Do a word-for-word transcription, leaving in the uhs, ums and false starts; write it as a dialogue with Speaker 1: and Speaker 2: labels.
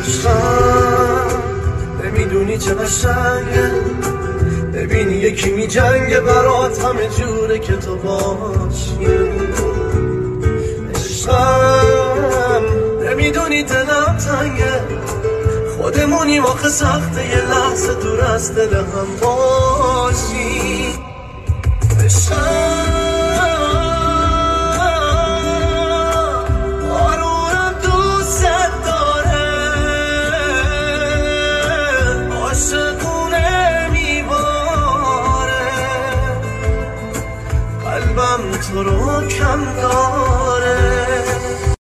Speaker 1: عشقم نمیدونی چه قشنگه ببینی یکی می جنگه برات همه جوره که تو باشی. عشقم نمیدونی دلم تنگه خودمونیم آخه سخته یه لحظه دور از دل هم باشی. عشقم آروم دوست داره عاشقونه میباره قلبم تو رو کم داره